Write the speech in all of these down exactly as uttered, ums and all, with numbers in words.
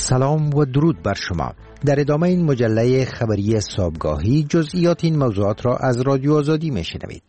سلام و درود بر شما. در ادامه این مجله خبری صبحگاهی جزئیات این موضوعات را از رادیو آزادی میشنوید.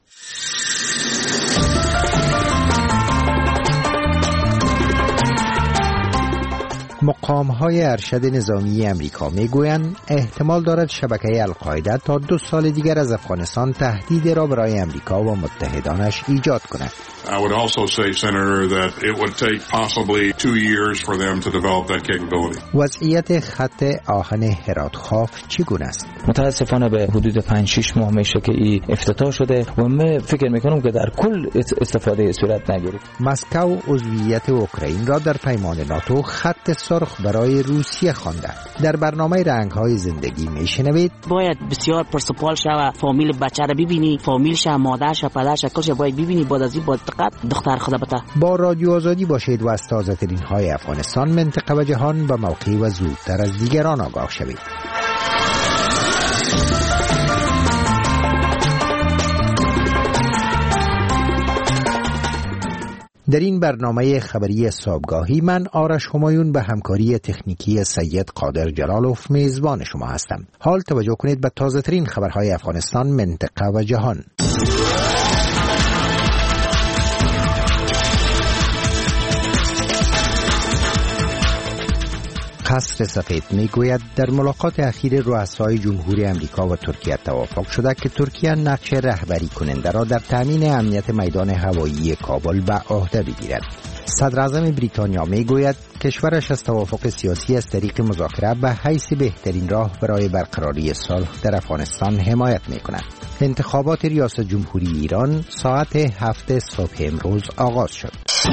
مقام‌های ارشد نظامی امریکا میگویند احتمال دارد شبکه القاعده تا دو سال دیگر از افغانستان تهدید را برای امریکا و متحدانش ایجاد کند. I would also say, Senator, that it would take possibly two years for them to develop that capability. وضعیت خط آهن هرات خاف چگونه است؟ متاسفانه به حدود پنج شش ماه میشه که این افتتاح شده و من فکر میکنم که در کل استفاده صورت نگرفت. مسکو عضویت اوکراین را در پیمان ناتو خط سرخ برای روسیه خوانده. در برنامه رنگ‌های زندگی میشنوید باید بسیار پرسپال شوه، فامیل بچه را ببینی، فامیلش، مادرش، پدرش، کلش باید ببینی، بعد از این باید فقط دختر خدا بته. با رادیو آزادی باشید و از تازه‌ترین های افغانستان، منطقه و جهان به موقع و زودتر از دیگران آگاه شوید. در این برنامه خبری صبحگاهی من آرش همایون به همکاری تکنیکی سید قادر جلالوف میزبان شما هستم. حال توجه کنید به تازه ترین خبرهای افغانستان، منطقه و جهان. قصر سفید میگوید در ملاقات اخیر رؤسای جمهوری امریکا و ترکیه توافق شده که ترکیه نقش رهبری کننده را در تامین امنیت میدان هوایی کابل به عهده بگیرد. صدر اعظم بریتانیا میگوید کشورش از توافق سیاسی از طریق مذاکره به حیث بهترین راه برای برقراری صلح در افغانستان حمایت میکند. انتخابات ریاست جمهوری ایران ساعت هفت صبح امروز آغاز شد.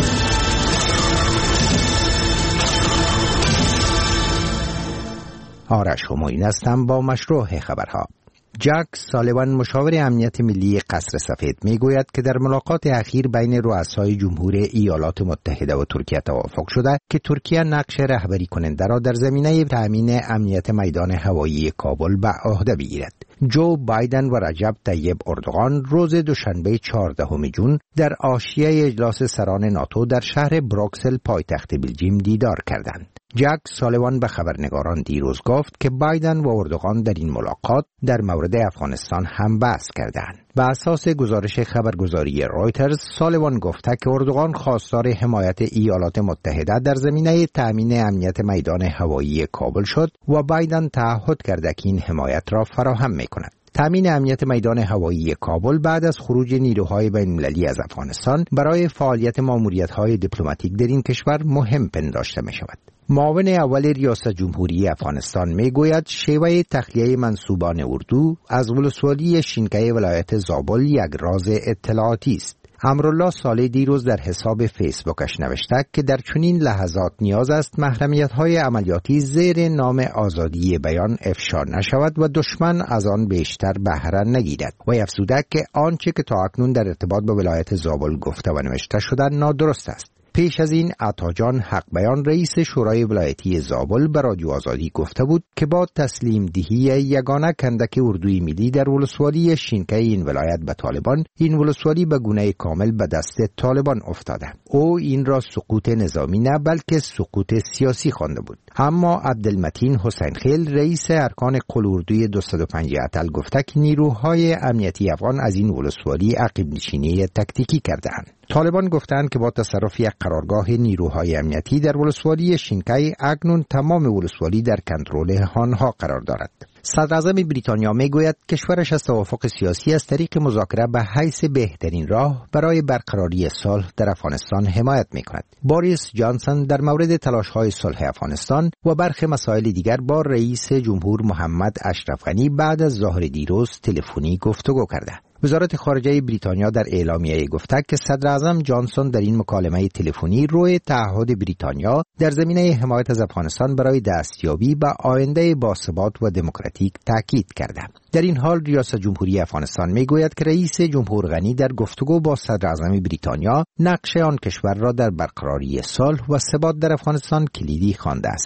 آرش همایون هستم با مشروع خبرها. جک سالیوان مشاور امنیت ملی قصر سفید میگوید که در ملاقات اخیر بین رؤسای جمهور ایالات متحده و ترکیه توافق شده که ترکیه نقش رهبری کننده را در زمینه تأمین امنیت میدان هوایی کابل به عهده بگیرد. جو بایدن و رجب طیب اردوغان روز دوشنبه چهاردهم ژوئن در حاشیه اجلاس سران ناتو در شهر بروکسل پایتخت بلژیم دیدار کردند. جک سالیوان به خبرنگاران دیروز گفت که بایدن و اردوغان در این ملاقات در مورد افغانستان هم بحث کردند. به اساس گزارش خبرگزاری رویترز، سالیوان گفته که اردوغان خواستار حمایت ایالات متحده در زمینه تأمین امنیت میدان هوایی کابل شد و بایدن تعهد کرده که این حمایت را فراهم می‌کند. تأمین امنیت میدان هوایی کابل بعد از خروج نیروهای بین‌المللی از افغانستان برای فعالیت ماموریت‌های دیپلماتیک در این کشور مهم پنداشته می‌شود. معاون اول ریاست جمهوری افغانستان میگوید شیوه تخلیه منسوبان اردو از ولسوالی شینکای ولایت زابل یک راز اطلاعاتی است. امرالله صالح دیروز در حساب فیسبوکش نوشته که در چنین لحظات نیاز است محرمیت‌های عملیاتی زیر نام آزادی بیان افشا نشود و دشمن از آن بیشتر بهره نگیرد و افزوده که آنچه که تا اکنون در ارتباط با ولایت زابل گفته و نوشته شده نادرست است. پیش از این عطاجان حق بیان رئیس شورای ولایتی زابل به رادیو آزادی گفته بود که با تسلیم دهی یگانه کندک اردوی ملی در ولسوالی شینکای این ولایت به طالبان، این ولسوالی به گونه کامل به دست طالبان افتاده. او این را سقوط نظامی نه بلکه سقوط سیاسی خوانده بود. اما عبدالمتین حسین خیل رئیس ارکان قلوردوی دویست و پنج اتل گفته که نیروهای امنیتی افغان از این ولسوالی عقب نشینی تکتیکی کردند. طالبان گفتند که با تصرف یک قرارگاه نیروهای امنیتی در ولسوالی شینکای اکنون تمام ولسوالی در کنترل آنها قرار دارد. صدر اعظم بریتانیا میگوید کشورش از توافق سیاسی از طریق مذاکره به حیث بهترین راه برای برقراری صلح در افغانستان حمایت میکند. بوریس جانسون در مورد تلاش‌های صلح افغانستان و برخی مسائل دیگر با رئیس جمهور محمد اشرف غنی بعد از ظهر دیروز تلفنی گفتگو کرده. وزارت خارجه بریتانیا در اعلامیه گفته که صدر اعظم جانسون در این مکالمه تلفنی روی تعهد بریتانیا در زمینه حمایت از افغانستان برای دستیابی به آینده باثبات و دموکراتیک تاکید کرده. در این حال ریاست جمهوری افغانستان میگوید که رئیس جمهور غنی در گفتگو با صدر اعظم بریتانیا نقش آن کشور را در برقراری صلح و ثبات در افغانستان کلیدی خوانده است.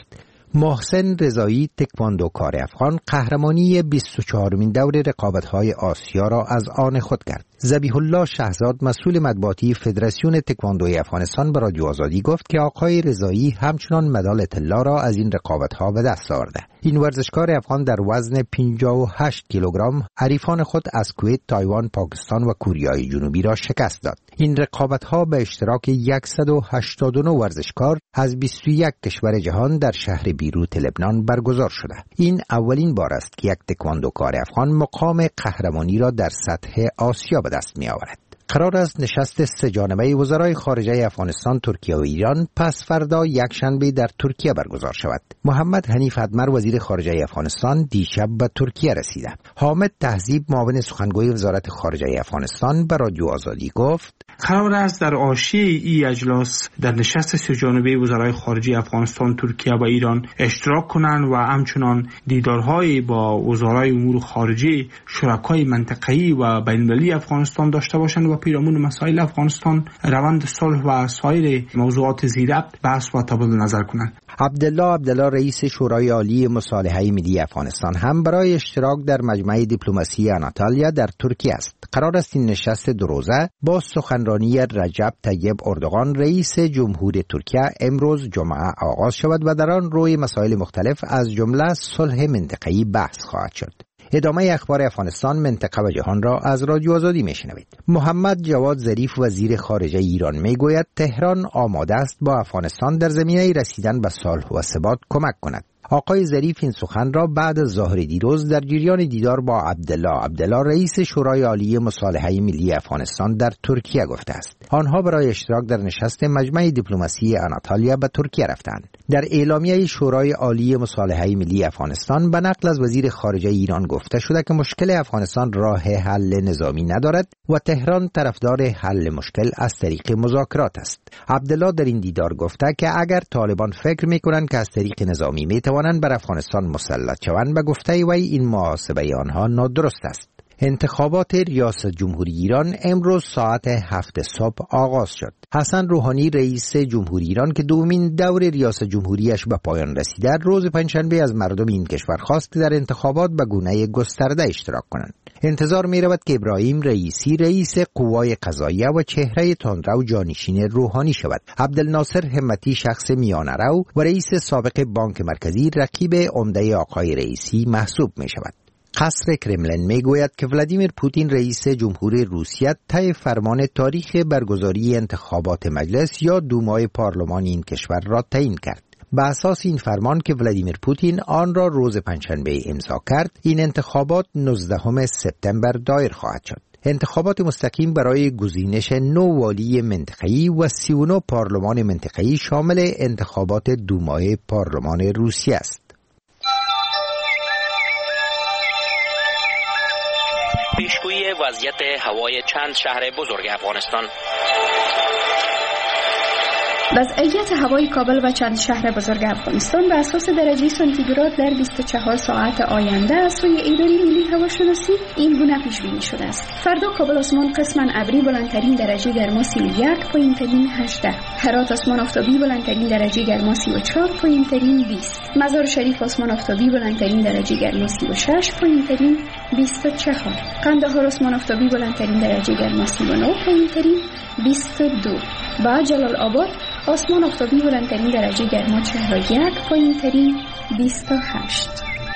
محسن رضایی تکواندوکار افغان قهرمانی بیست و چهارمین دور رقابت‌های آسیا را از آن خود کرد. ذبیح الله شهزاد مسئول مطبوعاتی فدراسیون تکواندوی افغانستان به رادیو آزادی گفت که آقای رضایی همچنان مدال طلا را از این رقابت‌ها به دست آورده. این ورزشکار افغان در وزن پنجاه و هشت کیلوگرم حریفان خود از کویت، تایوان، پاکستان و کوریای جنوبی را شکست داد. این رقابت‌ها به اشتراک صد و هشتاد و نه ورزشکار از بیست و یک کشور جهان در شهر بیروت لبنان برگزار شده. این اولین بار است که یک تکواندوکار افغان مقام قهرمانی را در سطح آسیا به دست می آورد. قرار است نشست سه جانبه وزرای خارجه افغانستان، ترکیه و ایران پس فردا یک شنبه در ترکیه برگزار شود. محمد حنیف ادمر وزیر خارجه افغانستان دیشب به ترکیه رسیده. حامد تهذیب معاون سخنگوی وزارت خارجه افغانستان به رادیو آزادی گفت قرار است در حاشیه ای اجلاس در نشست سه جانبه وزرای خارجه افغانستان، ترکیه و ایران اشتراک کنند و همچنان دیدارهای با وزرای امور خارجه شرکای منطقه‌ای و بین‌المللی افغانستان داشته باشند و پیرامون مسائل افغانستان، روند صلح و سایر موضوعات زیربط بحث و تبادل نظر کنند. عبدالله عبدالله رئیس شورای عالی مصالحه ملی افغانستان هم برای اشتراک در مجمع دیپلماسی آناتالیا در ترکیه است. قرار است این نشست دو روزه با سخنرانی رجب طیب اردوغان رئیس جمهور ترکیه امروز جمعه آغاز شود و در آن روی مسائل مختلف از جمله صلح منطقه‌ای بحث خواهد شد. ادامه اخبار افغانستان، منطقه و جهان را از رادیو آزادی میشنوید. محمد جواد ظریف وزیر خارجه ایران میگوید تهران آماده است با افغانستان در زمینه رسیدن به صلح و ثبات کمک کند. آقای ظریف این سخن را بعد از ظهر دیروز در جریان دیدار با عبدالله عبدالله رئیس شورای عالی مصالحه ملی افغانستان در ترکیه گفته است. آنها برای اشتراک در نشست مجمع دیپلماسی آناتالیا به ترکیه رفتند. در اعلامیه شورای عالی مصالحه ملی افغانستان به نقل از وزیر خارجه ایران گفته شده که مشکل افغانستان راه حل نظامی ندارد و تهران طرفدار حل مشکل از طریق مذاکرات است. عبدالله در این دیدار گفته که اگر طالبان فکر می‌کنند که از طریق نظامی می‌توانند بر افغانستان مسلط شوند، به گفته وی این محاسبه آنها نادرست است. انتخابات ریاست جمهوری ایران امروز ساعت هفت صبح آغاز شد. حسن روحانی رئیس جمهوری ایران که دومین دور ریاست جمهوریش به پایان رسیده، روز پنجشنبه از مردم این کشور خواست که در انتخابات به گونه گسترده اشتراک کنند. انتظار می رود که ابراهیم رئیسی رئیس قوای قضاییه و چهره تندرو جانشین روحانی شود. عبدالناصر همتی شخص میانه رو و رئیس سابق بانک مرکزی رقیب عمده آقای رئیسی محسوب می شود. قصر کرملین می گوید که ولادیمیر پوتین رئیس جمهور روسیه طی فرمان تاریخ برگزاری انتخابات مجلس یا دومای پارلمان این کشور را تعیین کرد. به اساس این فرمان که ولادیمیر پوتین آن را روز پنجشنبه امضا کرد، این انتخابات نوزدهم سپتامبر دایر خواهد شد. انتخابات مستقیم برای گزینش نو والی منطقه‌ای و سی و نه پارلمان منطقه‌ای شامل انتخابات دومای پارلمان روسیه است. پیشگویی وضعیت هوای چند شهر بزرگ افغانستان. وضعیت هوای کابل و چند شهر بزرگ افغانستان به اساس درجه سانتیگراد در بیست و چهار ساعت آینده از سوی اداره ملی هواشناسی این گونه پیش بینی شده است. فردا کابل آسمان قسماً ابری بلندترین درجه گرما سی و یک، پایین‌ترین هجده. هرات آسمان آفتابی بلندترین درجه گرما سی و چهار، پایین‌ترین بیست. مزار شریف آسمان آفتابی بلندترین درجه گرما سی و شش، پایین‌ترین بیست و چهار. قندهار آسمان آفتابی بلندترین درجه گرما سی و نه، پایین‌ترین بیست و دو. با جلال آباد آسمان آفتابی بلندترین درجه گرما چهل و یک، پایین‌ترین بیست و هشت.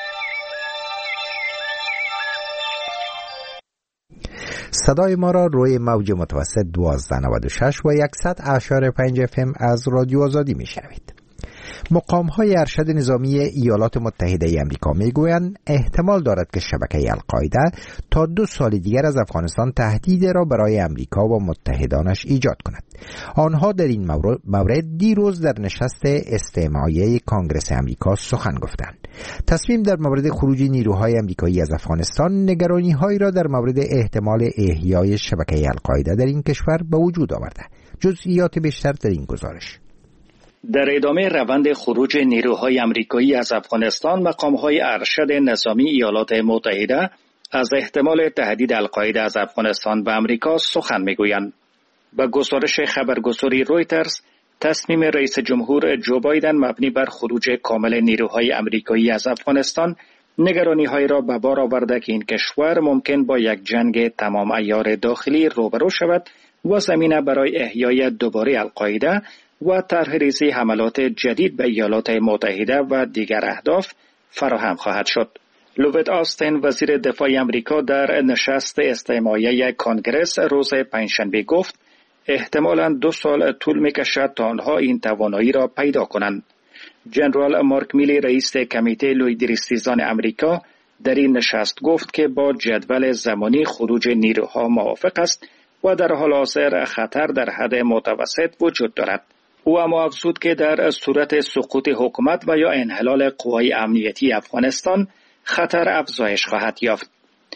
صدای ما را روی موج متوسط دوازده نود و شش و صد اعشار پنج اف ام از رادیو آزادی میشنوید. مقام‌های ارشد نظامی ایالات متحده آمریکا میگویند احتمال دارد که شبکه القاعده تا دو سال دیگر از افغانستان تهدید را برای آمریکا و متحدانش ایجاد کند. آنها در این مورد دیروز در نشست استماعیه کانگرس آمریکا سخن گفتند. تصمیم در مورد خروج نیروهای آمریکایی از افغانستان نگرانی‌هایی را در مورد احتمال احیای شبکه القاعده در این کشور به وجود آورده. جزئیات بیشتر در این گزارش. در ادامه روند خروج نیروهای آمریکایی از افغانستان، مقام‌های ارشد نظامی ایالات متحده از احتمال تهدید القاعده از افغانستان به آمریکا سخن می‌گویند. با گزارش خبرگزاری رویترز، تصمیم رئیس جمهور جو بایدن مبنی بر خروج کامل نیروهای آمریکایی از افغانستان نگرانی‌های را به بار آورده که این کشور ممکن با یک جنگ تمام عیار داخلی روبرو شود و زمینه برای احیای دوباره القاعده و طرح‌ریزی حملات جدید به ایالات متحده و دیگر اهداف فراهم خواهد شد. لوید آستین وزیر دفاع آمریکا در نشست استماعیه کانگرس روز پنجشنبه گفت احتمالاً دو سال طول می‌کشد تا آنها این توانایی را پیدا کنند. جنرال مارک میلی رئیس کمیته لویدریستیزان آمریکا در این نشست گفت که با جدول زمانی خروج نیروها موافق است و در حال حاضر خطر در حد متوسط وجود دارد. او هم افزود که در صورت سقوط حکومت و یا انحلال قوای امنیتی افغانستان خطر افزایش خواهد یافت.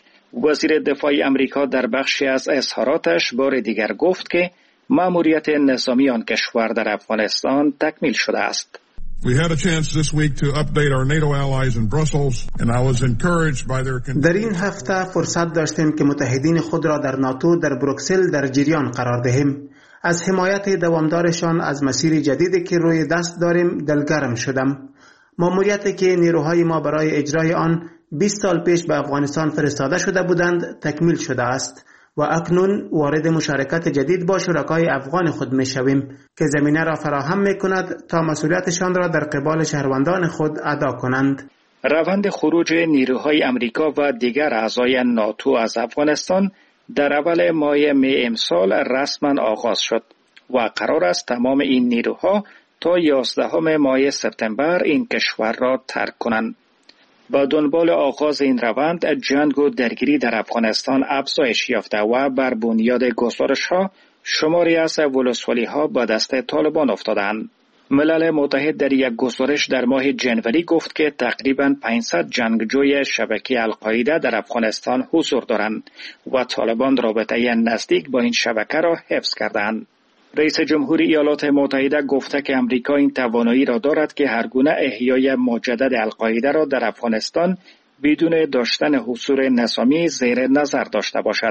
وزیر دفاع آمریکا در بخشی از اظهاراتش بار دیگر گفت که مأموریت نظامی آن کشور در افغانستان تکمیل شده است. We had a chance this week to update our NATO allies in Brussels and I was encouraged by their در این هفته فرصت داشتیم که متحدین خود را در ناتو در بروکسل در جریان قرار دهیم. از حمایت دوامدارشان از مسیر جدیدی که روی دست داریم دلگرم شدم. مأموریتی که نیروهای ما برای اجرای آن بیست سال پیش به افغانستان فرستاده شده بودند تکمیل شده است و اکنون وارد مشارکت جدید با شرکای افغان خود می شویم که زمینه را فراهم می کند تا مسئولیتشان را در قبال شهروندان خود ادا کنند. روند خروج نیروهای آمریکا و دیگر اعضای ناتو از افغانستان در اول ماه می امسال رسما آغاز شد و قرار است تمام این نیروها تا یازدهم ماه سپتامبر این کشور را ترک کنند. با دنبال آغاز این روند جنگ و درگیری در افغانستان افزایش یافته و بر بنیاد گزارش‌ها شماری از ولسوالی‌ها به دست طالبان افتادند. ملل متحد در یک گزارش در ماه جنوری گفت که تقریباً پانصد جنگجوی شبکه القاعده در افغانستان حضور دارند و طالبان رابطه نزدیک با این شبکه را حفظ کردند. رئیس جمهور ایالات متحده گفته که امریکا این توانایی را دارد که هر گونه احیای مجدد القاعده را در افغانستان بدون داشتن حضور نظامی زیر نظر داشته باشد.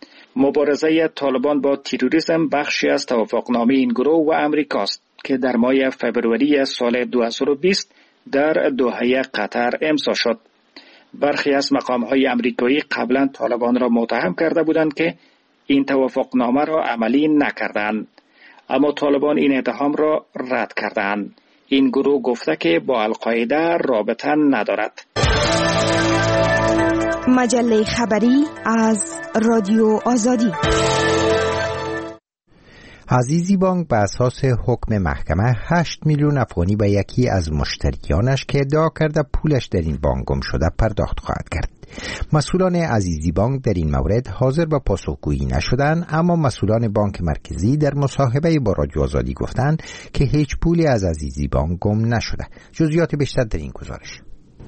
مبارزه طالبان با تروریسم بخشی از توافقنامه این گروه و امریکاست که در ماه فوریه سال دو هزار و بیست در دوحه قطر امضا شد. برخی از مقام‌های امریکایی قبلا طالبان را متهم کرده بودند که این توافقنامه را عملی نکردند، اما طالبان این اتهام را رد کردند. این گروه گفته که با القاعده رابطه ندارد. مجله خبری از رادیو آزادی. عزیزی بانک به اساس حکم محکمه هشت میلیون افغانی به یکی از مشتریانش که ادعا کرده پولش در این بانک گم شده پرداخت خواهد کرد. مسئولان عزیزی بانک در این مورد حاضر به پاسخگویی نشدند، اما مسئولان بانک مرکزی در مصاحبه با رادیو آزادی گفتند که هیچ پولی از عزیزی بانک گم نشده. جزئیات بیشتر در این گزارش.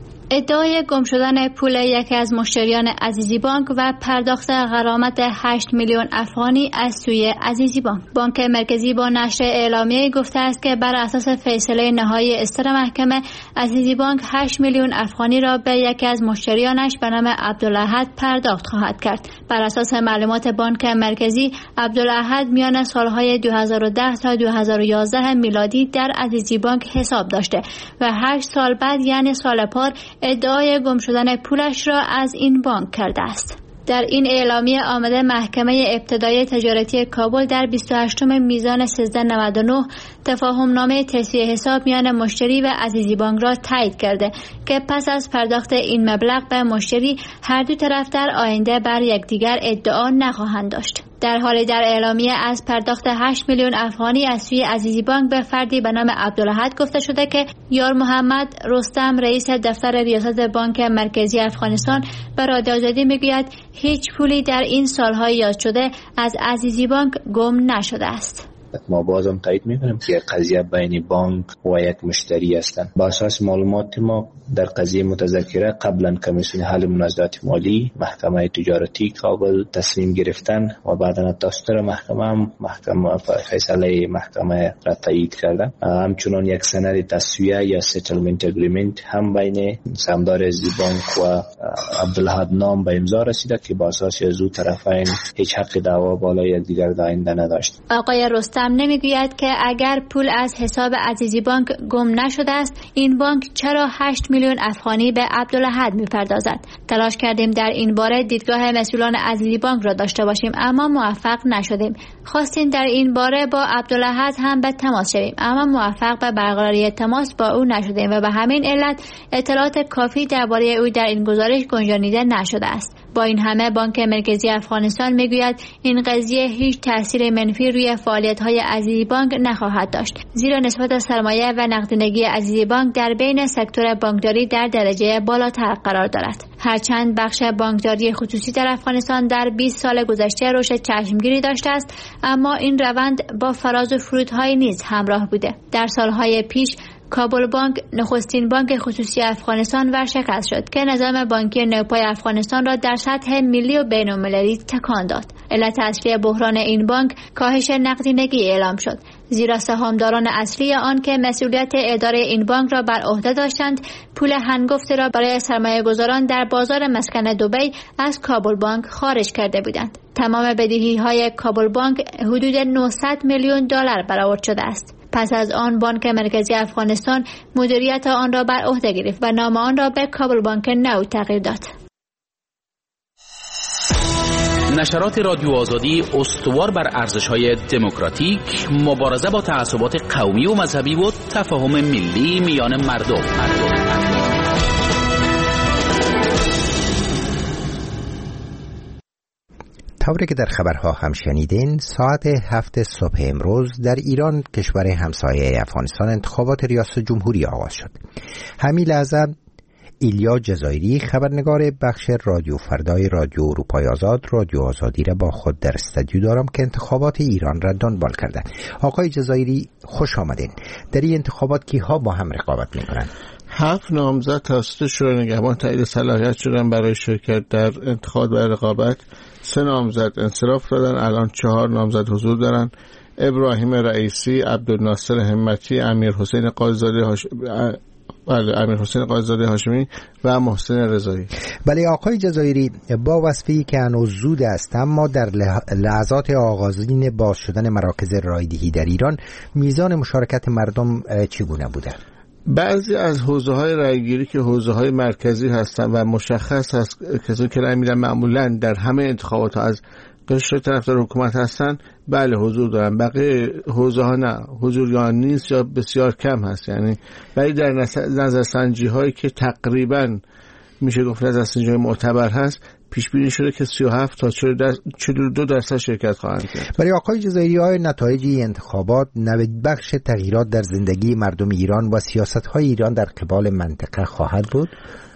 ادعای گم شدن پول یکی از مشتریان عزیزی بانک و پرداخت غرامت هشت میلیون افغانی از سوی عزیزی بانک. بانک مرکزی با نشر اعلامیه گفته است که بر اساس فیصله نهایی استر محکمه عزیزی بانک هشت میلیون افغانی را به یکی از مشتریانش به نام عبدالاحد پرداخت خواهد کرد. بر اساس معلومات بانک مرکزی عبدالاحد میان سالهای دو هزار و ده تا دو هزار و یازده میلادی در عزیزی بانک حساب داشته و هشت سال بعد یعنی سال پار ادعای گم شدن پولش را از این بانک کرده است. در این اعلامیه آمده محکمه ابتدایی تجارتی کابل در بیست و هشتم میزان سیزده نود و نه تفاهم نامه تسویه حساب میان مشتری و عزیزی بانک را تایید کرده که پس از پرداخت این مبلغ به مشتری هر دو طرف در آینده بر یکدیگر ادعا نخواهند داشت. در حالی در اعلامیه از پرداخت هشت میلیون افغانی از سوی عزیزی بانک به فردی به نام عبدالاحد گفته شده که یار محمد رستم رئیس دفتر ریاست بانک مرکزی افغانستان به رادیو آزادی میگوید هیچ پولی در این سالهای یاد شده از عزیزی بانک گم نشده است. ما بازم تایید میکنیم که قضیه بین بانک و یک مشتری هستند. با اساس معلومات ما در قضیه متذکره قبلا کمیسیون حل منازعات مالی محکمه تجارتی کابل تصمیم گرفتن و بعدا دستور محکمه هم محکمه فیصله محکمه را تایید کردن. همچنان یک سند تسویه یا سیتلمنت اگریمنت هم بین سهامدار عزیزی بانک و عبدالاحد نام به امضا رسیده که با اساس از دو طرفین هیچ حق دعوا بالای یکدیگر داینده نداشت. آقای رستم رستم نمیگوید که اگر پول از حساب عزیزی بانک گم نشده است، این بانک چرا هشت میلیون افغانی به عبدالاحد میپردازد؟ تلاش کردیم در این باره دیدگاه مسئولان عزیزی بانک را داشته باشیم، اما موفق نشدیم. خواستیم در این باره با عبدالاحد هم به تماس شویم، اما موفق به برقراری تماس با او نشدیم و به همین علت اطلاعات کافی درباره او در این گزارش گنجانیده نشده است. با این همه بانک مرکزی افغانستان میگوید این قضیه هیچ تأثیر منفی روی فعالیت‌های عزیزی بانک نخواهد داشت، زیرا نسبت سرمایه و نقدینگی عزیزی بانک در بین سکتور بانکداری در درجه بالاتر قرار دارد. هرچند بخش بانکداری خصوصی در افغانستان در بیست سال گذشته رشد چشمگیری داشته است، اما این روند با فراز و فرودهای نیز همراه بوده. در سالهای پیش کابل بانک نخستین بانک خصوصی افغانستان ورشکست شد که نظام بانکی نوپای افغانستان را در سطح ملی و بین المللی تکان داد. علت اصلی بحران این بانک کاهش نقدینگی اعلام شد، زیرا سهامداران اصلی آن که مسئولیت اداره این بانک را بر عهده داشتند، پول هنگفت را برای سرمایه گذاران در بازار مسکن دبی از کابل بانک خارج کرده بودند. تمام بدهی‌های کابل بانک حدود نهصد میلیون دلار برآورد شده است. پس از آن بانک مرکزی افغانستان مدیریت آن را بر عهده گرفت و نام آن را به کابل بانک نو تغییر داد. نشرات رادیو آزادی استوار بر ارزش‌های دموکراتیک، مبارزه با تعصبات قومی و مذهبی و تفاهم ملی میان مردم. طوری که در خبرها هم شنیدین، ساعت هفت صبح امروز در ایران، کشور همسایه افغانستان، انتخابات ریاست جمهوری آغاز شد. همین لحظه ایلیا جزایری، خبرنگار بخش رادیو فردای رادیو اروپای آزاد، رادیو آزادی را با خود در استودیو دارم که انتخابات ایران را دنبال کرده. آقای جزایری، خوش آمدین. در این انتخابات کیها با هم رقابت می‌کنند؟ هفت نامزد توسط شورای نگهبان تایید صلاحیت شدن برای شرکت در انتخابات و رقابت. سه نامزد انصراف دادن، الان چهار نامزد حضور دارن: ابراهیم رئیسی، عبدالناصر همتی، امیر حسین قاضی‌زاده هاش... بله امیر حسین قاضی‌زاده هاشمی و محسن رضایی. بله آقای جزایری، با وصفی که هنوز زود است، اما در لحظات آغازین باز شدن مراکز رایدهی در ایران، میزان مشارکت مردم چگونه بوده؟ بعضی از حوزه‌های رایگیری که حوزه‌های مرکزی هستند و مشخص است کسایی که رای میدن معمولاً در همه انتخابات از قشر طرفدار حکومت هستن، بله حضور دارن. بقیه حوزه‌ها نه، حضور یا نیست یا بسیار کم هست. یعنی ولی در نظرسنجی‌هایی که تقریباً میشه گفت نظرسنجی معتبر هست، پیش بینی شده که سی و هفت تا چهل و دو درصد شرکت خواهند کرد. برای آقای جزایری، آیا نتایج این انتخابات نوید بخش تغییرات در زندگی مردم ایران و سیاست‌های ایران در قبال منطقه خواهد بود؟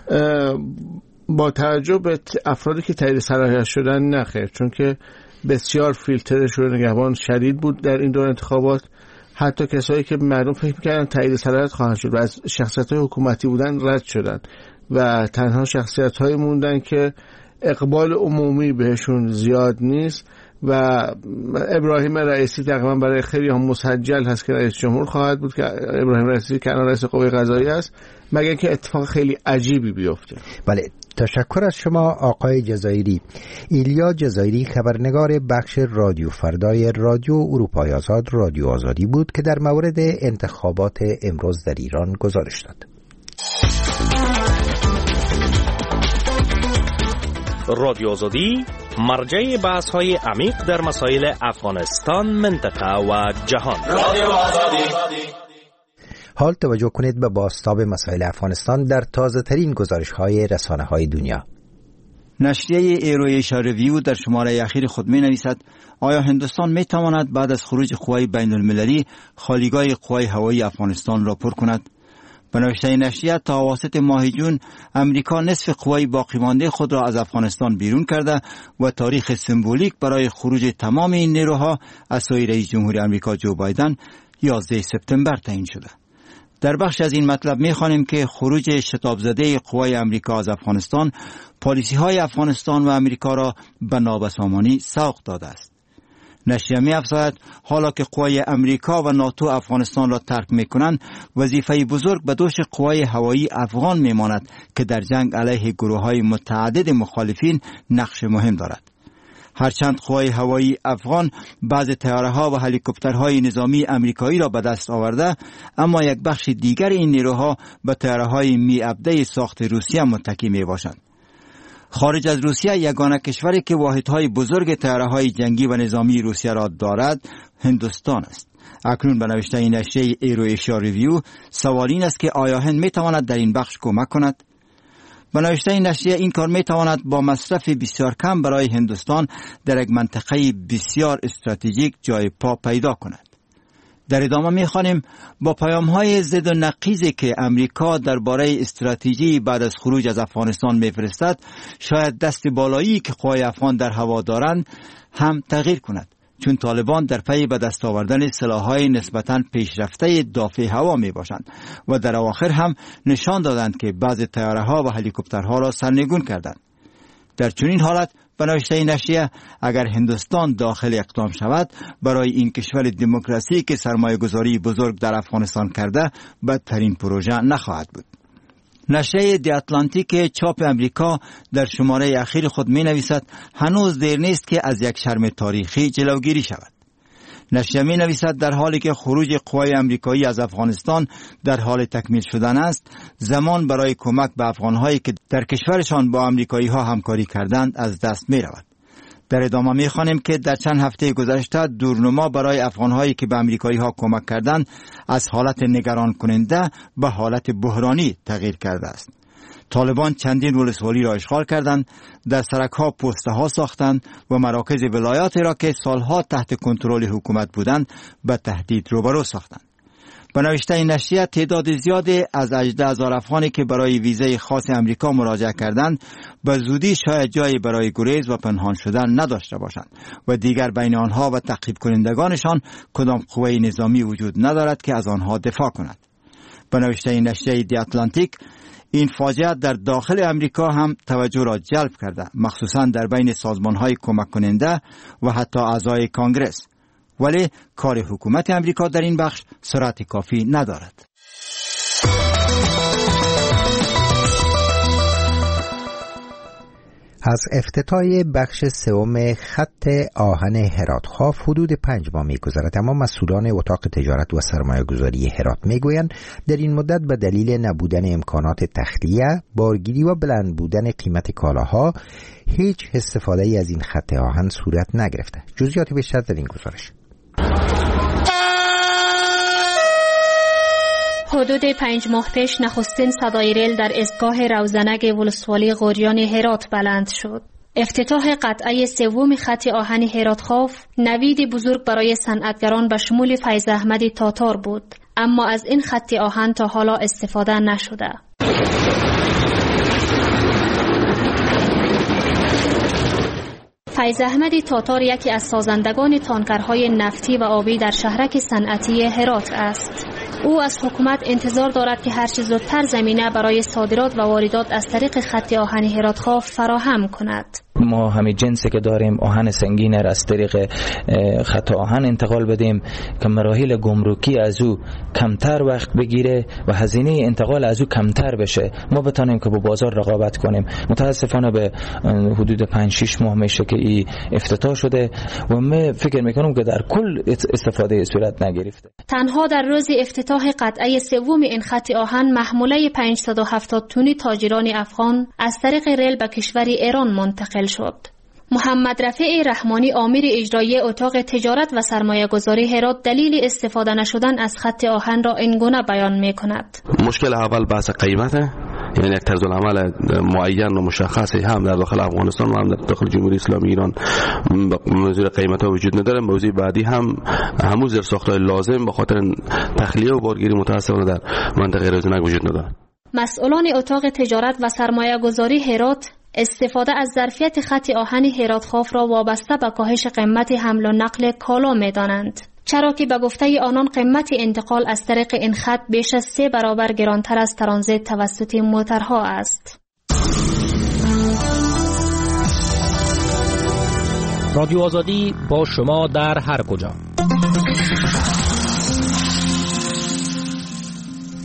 با توجه به افرادی که تایید صلاحیت شدن نخیر، چون که بسیار فیلتر شورای نگهبان شدید بود در این دور انتخابات. حتی کسایی که مردم فکر می‌کردن تایید صلاحیت خواهند شد و از شخصیت‌های حکومتی بودن رد شدن و تنها شخصیت‌هایی موندن که اقبال عمومی بهشون زیاد نیست. و ابراهیم رئیسی تقریبا برای خیلی هم مسجل هست که رئیس جمهور خواهد بود، که ابراهیم رئیسی که الان رئیس قوه قضاییه است، مگر اینکه اتفاق خیلی عجیبی بیفته. بله، تشکر از شما آقای جزایری. ایلیا جزایری، خبرنگار بخش رادیو فردای رادیو اروپای آزاد، رادیو آزادی بود که در مورد انتخابات امروز در ایران گزارش داد. رادیو آزادی، مرجع بحث‌های عمیق در مسائل افغانستان، منطقه و جهان. رادیو آزادی. حال توجه کنید به بازتاب مسائل افغانستان در تازه ترین گزارش‌های رسانه‌های دنیا. نشریه ایرویشا ریویو در شماره اخیر خود می نویسد: آیا هندوستان می تواند بعد از خروج قوای بین المللی خالیگاه قوای هوایی افغانستان را پر کند؟ به نوشته نشریه، تا اواسط ماه جون امریکا نصف قوای باقی مانده خود را از افغانستان بیرون کرده و تاریخ سمبولیک برای خروج تمام این نیروها از سوی رئیس جمهور آمریکا جو بایدن یازده سپتامبر تعیین شده. در بخش از این مطلب می‌خوانیم که خروج شتاب زده قوای آمریکا از افغانستان پالیسی‌های افغانستان و آمریکا را به نابسامانی سوق داده است. نشریه می‌افزاید حالا که قوای آمریکا و ناتو افغانستان را ترک می‌کنند، وظیفه بزرگ به دوش قوای هوایی افغان می‌ماند که در جنگ علیه گروه‌های متعدد مخالفین نقش مهم دارد. هرچند قوای هوایی افغان بعض طیاره‌ها و هلیکوپترهای نظامی آمریکایی را به دست آورده، اما یک بخش دیگر این نیروها به طیاره‌های می ابده ساخت روسیه متکی میباشند. خارج از روسیه یگانه کشوری که واحدهای بزرگ طیاره‌های جنگی و نظامی روسیه را دارد هندوستان است. اکنون به نوشته نشریه ایرو ایشیا ریویو سوال این است که آیا هند میتواند در این بخش کمک کند؟ به نوشته نشریه این کار میتواند با مصرف بسیار کم برای هندوستان در یک منطقه بسیار استراتژیک جای پا پیدا کند. در ادامه میخوانیم با پیام‌های ضد و نقیزی که امریکا درباره استراتژی بعد از خروج از افغانستان میفرستد، شاید دست بالایی که قوای افغان در هوا دارند هم تغییر کند، چون طالبان در پی به دست آوردن سلاح‌های نسبتاً پیشرفته دافع هوا میباشند و در اواخر هم نشان دادند که بعضی طیاره‌ها و هلیکوپترها را سرنگون کردند. در چنین حالت به نوشته نشریه اگر هندوستان داخل اقدام شود، برای این کشور دموکراسی که سرمایه گذاری بزرگ در افغانستان کرده بدترین پروژه نخواهد بود. نشریه دی اتلانتیک چاپ امریکا در شماره اخیر خود می نویسد هنوز دیر نیست که از یک شرم تاریخی جلوگیری شود. نشریه می نویسد در حالی که خروج قوای امریکایی از افغانستان در حال تکمیل شدن است، زمان برای کمک به افغانهایی که در کشورشان با امریکایی ها همکاری کردند از دست می رود. در ادامه می خوانیم که در چند هفته گذشته دورنما برای افغانهایی که به امریکایی ها کمک کردند از حالت نگران کننده به حالت بحرانی تغییر کرده است. طالبان چندین ولسوالی را اشغال کردند، در سرک‌ها پست‌ها ساختند و مراکز ولایات را که سالها تحت کنترل حکومت بودند به تهدید روبرو ساختند. به نوشته این نشریه تعداد زیادی از هجده هزار افغانی که برای ویزای خاص امریکا مراجعه کردند به زودی شاید جایی برای گریز و پنهان شدن نداشته باشند و دیگر بین آنها و تعقیب کنندگانشان کدام قوه نظامی وجود ندارد که از آنها دفاع کند. به نوشته این نشریه دی اتلانتیک این فاجعه در داخل امریکا هم توجه را جلب کرده، مخصوصا در بین سازمان‌های کمک کننده و حتی اعضای کانگرس، ولی کار حکومت امریکا در این بخش سرعت کافی ندارد. از افتتاح بخش سوم خط آهن هرات خاف حدود پنج ماه می‌گذرد، اما مسئولان اتاق تجارت و سرمایه‌گذاری هرات می‌گویند در این مدت به دلیل نبودن امکانات تخلیه، بارگیری و بلند بودن قیمت کالاها هیچ استفاده از این خط آهن صورت نگرفته. جزئیات بیشتر در این گزارش. حدود پنج ماه پیش نخستین صدای ریل در ایستگاه روزنگ ولسوالی غوریان هرات بلند شد. افتتاح قطعه سوم خط آهن هرات خاف نویدی بزرگ برای صنعتگران به شمول فیض احمد تاتار بود، اما از این خط آهن تا حالا استفاده نشده. فیض احمد تاتار یکی از سازندگان تانکرهای نفتی و آبی در شهرک صنعتی هرات است. او از حکومت انتظار دارد که هر چه زودتر زمینه برای صادرات و واردات از طریق خط آهن هرات خاف فراهم کند. ما همین جنسی که داریم آهن سنگین را از طریق خط آهن انتقال بدیم که مراحل گمرکی از او کمتر وقت بگیره و هزینه انتقال از او کمتر بشه، ما بتانیم که با بازار رقابت کنیم. متاسفانه به حدود پنج شش ماه میشه که این افتتاح شده و من فکر میکنم که در کل استفاده صورت نگرفته. تنها در روز افتتاح قطعه سوم این خط آهن محموله پانصد و هفتاد تن تاجران افغان از طریق ریل به کشور ایران منتقل شد. محمد رفیع رحمانی آمیر اجرایی اتاق تجارت و سرمایه گذاری هرات دلیل استفاده نشدن از خط آهن را اینگونه بیان می کند. مشکل اول بحث قیمته، یعنی یک طرز العمل معین و مشخصی هم در داخل افغانستان و هم در داخل جمهوری اسلامی ایران موضوع قیمت ها وجود نداره. موضوع بعدی هم همون زیرساخت‌های لازم به خاطر تخلیه و بارگیری متأسفانه در منطقه رزنک وجود نداره. مسئولان اتاق تجارت و سرمایه گذاری هرات استفاده از ظرفیت خط آهن هرات خاف را وابسته به کاهش قیمت حمل و نقل کالا می دانند، چرا که به گفته آنان قیمت انتقال از طریق این خط بیش از سه برابر گرانتر از ترانزیت توسط موترها است. رادیو آزادی با شما در هر کجا.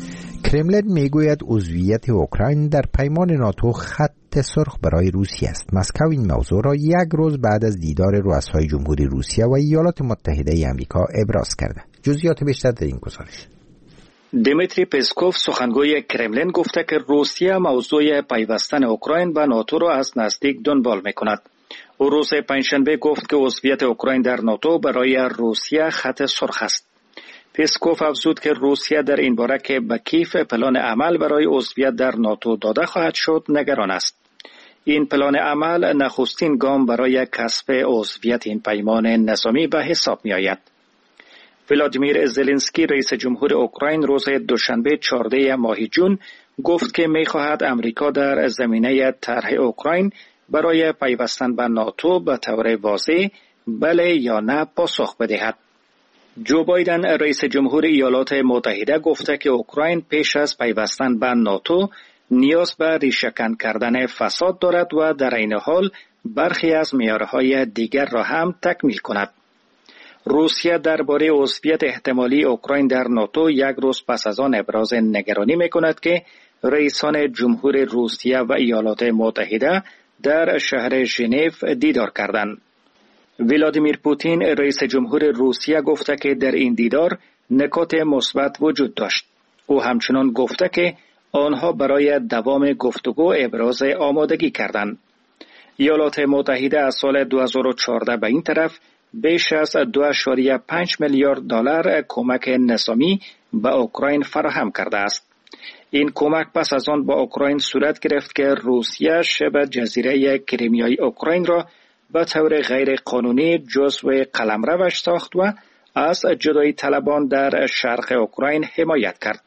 کرملین میگوید عضویت اوکراین در پیمان ناتو خط سرخ برای روسیه است. مسکو این موضوع را یک روز بعد از دیدار رؤسای جمهوری روسیه و ایالات متحده ای آمریکا ابراز کرده. جزئیات بیشتر در این گزارش. دیمیتری پسکوف سخنگوی کرملین گفته که روسیه موضوع پیوستن اوکراین به ناتو را از نزدیک دنبال میکند. او روز پنجشنبه گفت که عضویت اوکراین در ناتو برای روسیه خط سرخ است. پسکوف افزود که روسیه در این باره که به کیف پلان عمل برای عضویت در ناتو داده خواهد شد نگران است. این پلان عمل نخستین گام برای کسب عضویت این پیمان نظامی به حساب می آید. ولادیمیر زلنسکی رئیس جمهور اوکراین روز دوشنبه چهاردهم ماه جون گفت که می خواهد امریکا در زمینه طرح اوکراین برای پیوستن به ناتو به طور واضح بله یا نه پاسخ بدهد. جو بایدن رئیس جمهور ایالات متحده گفته که اوکراین پیش از پیوستن به ناتو نیاز به ریشه‌کن کردن فساد دارد و در این حال برخی از معیارهای دیگر را هم تکمیل کند. روسیه درباره عضویت احتمالی اوکراین در ناتو یک روز پس از آن ابراز نگرانی می‌کند که رئیسان جمهور روسیه و ایالات متحده در شهر ژنو دیدار کردند. ولادیمیر پوتین رئیس جمهور روسیه گفته که در این دیدار نکات مثبت وجود داشت. او همچنان گفته که آنها برای دوام گفتگو ابراز آمادگی کردند. ایالات متحده از سال دو هزار و چهارده به این طرف بیش از دو ممیز پنج میلیارد دلار کمک نظامی به اوکراین فراهم کرده است. این کمک پس از آن با اوکراین صورت گرفت که روسیه شبه جزیره کریمیای اوکراین را به طور غیر قانونی جزو قلمروش ساخت و از جدایی طلبان در شرق اوکراین حمایت کرد.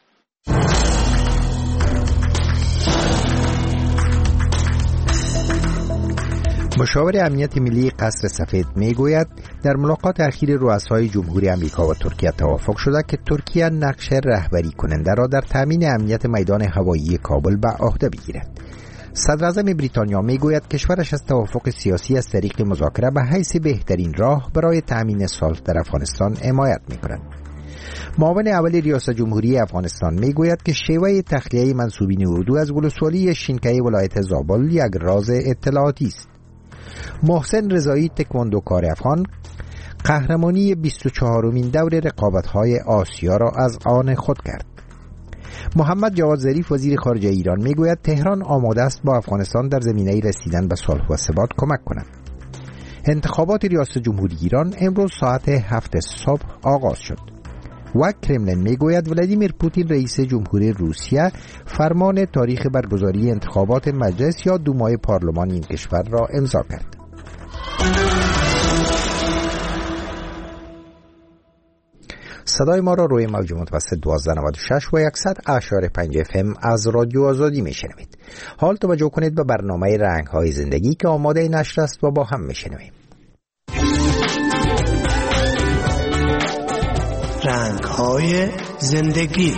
مشاور امنیت ملی قصر سفید میگوید در ملاقات اخیر رؤسای جمهوری آمریکا و ترکیه توافق شده که ترکیه نقش رهبری کننده را در تامین امنیت میدان هوایی کابل به عهده بگیرد. صدر اعظم بریتانیا میگوید کشورش از توافق سیاسی از طریق مذاکره به حیث بهترین راه برای تامین صلح در افغانستان حمایت میکند. معاون اول ریاست جمهوری افغانستان میگوید که شیوه تخلیه منسوبین اردو از ولسوالی شینکای ولایت زابل یک راز اطلاعاتی است. محسن رضایی تکواندوکار افغان قهرمانی بیست و چهارمین دور رقابت‌های آسیا را از آن خود کرد. محمد جواد ظریف وزیر خارجه ایران میگوید تهران آماده است با افغانستان در زمینه رسیدن به صلح و ثبات کمک کند. انتخابات ریاست جمهوری ایران امروز ساعت هفت صبح آغاز شد. و کرملین میگوید ولادیمیر پوتین رئیس جمهوری روسیه فرمان تاریخ برگزاری انتخابات مجلس یا دومای پارلمان این کشور را امضا کرد. صدای ما را روی موج متوسط دوازده نود و شش و صد اعشار پنج اف ام از رادیو آزادی میشنوید. حال توجه کنید به برنامه رنگ های زندگی که آماده نشر است و با هم میشنویم. رنگ های زندگی.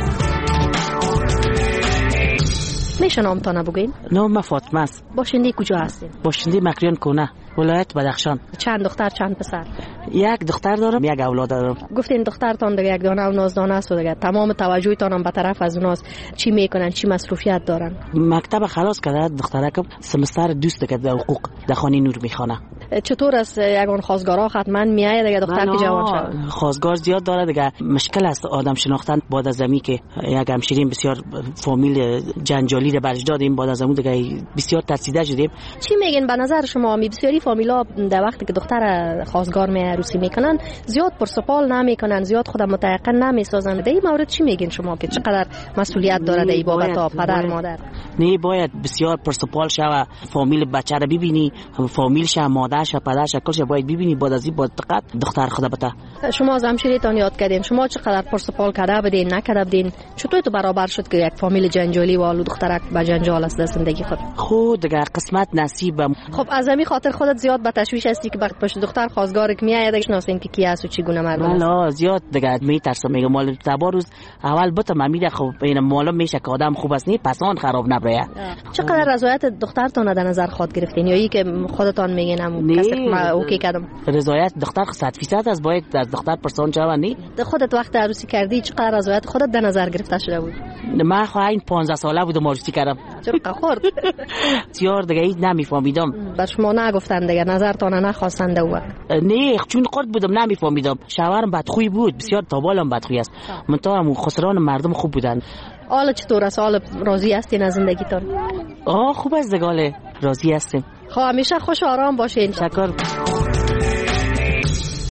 میشه نامتانه بگوین؟ نام فاطمه است. باشنده کجا هستین؟ باشنده مکریان کنه، ولایت بدخشان. چند دختر چند پسر؟ یک دختر دارم، یک اولاد دارم. گفتین دخترتان دیگه یک دانه و نازدانه است و دیگه تمام توجهتان هم به طرف از اوناست. چی میکنن؟ چی مصروفیت دارن؟ مکتب خلاص کرده دخترکم، سمستر دوست که در حقوق در خانه نور میخونه. چطور است یگان خواستگارا حتما میایه دیگه دختر که جوان شد؟ خواستگار زیاد داره دیگه، مشکل است آدم شناختن بعد از زمی که یک همشیرین بسیار فامیل جنجالی رو برش دادیم، بعد از زمون دیگه بسیار ترسیده شدیم. چی میگین به نظر شما؟ می بسیاری فامیلا در وقتی که دختر خواستگار می عروسی میکنن زیاد پرسپال نمیکنن، زیاد خودم متيقن نمیسازن. در این مورد چی میگین شما که چقدر مسئولیت داره در این بابت تا پدر مادر؟ نه باید بسیار پرسپال شوه، فامیل بچه رو ببینی، فامیلش مادرش پدرش کلش باید ببینی، بعد از این باید دقت دختر خدا بتا. شما از همشیریتان یاد کردین، شما چقدر پرسپال کرده بدین نکرده بدین؟ چطور تو برابر شد که یک فامیل جنجالی و آلو دخترک با جنجال است در زندگی خود؟ خود دیگه قسمت نصیبم. خب از همین خاطر خودت زیاد به تشویش هستی که وقت پشت دختر خواستگار که میاد دیگه شناسین که کی است و چی گونه مرد است؟ والا زیاد دیگه میترسم، میگم مال تبا روز اول بتم میده. خب این معلوم میشه که آدم خوب است، نه پس آن خراب نبره. چقدر رضایت دخترتون در نظر خود گرفتین یا ای که خودتان میگین هم کسی ما اوکی کردم. رضایت دختر صد درصد از باید از دختر پرسان چه ونی؟ خودت وقت عروسی کردی چقدر رضایت خودت در نظر گرفته شده بود؟ من خو این پانزده ساله بودم عروسی کردم. چرا خورد؟ بسیار دیگه هیچ نمیفهمیدم. بر شما نگفتن دیگه نظرتون نخواستن دو وقت؟ نه چون قرد بودم نمیفهمیدم. شوهرم بدخوی بود بسیار تابالم بدخوی است. من تا هم خسران مردم خوب بودن. حالا چطور است؟ حالا راضی هستین از زندگیتون؟ آه خوب است دیگه، راضی هستیم. خب همیشه خوش و آرام باشین. شکر.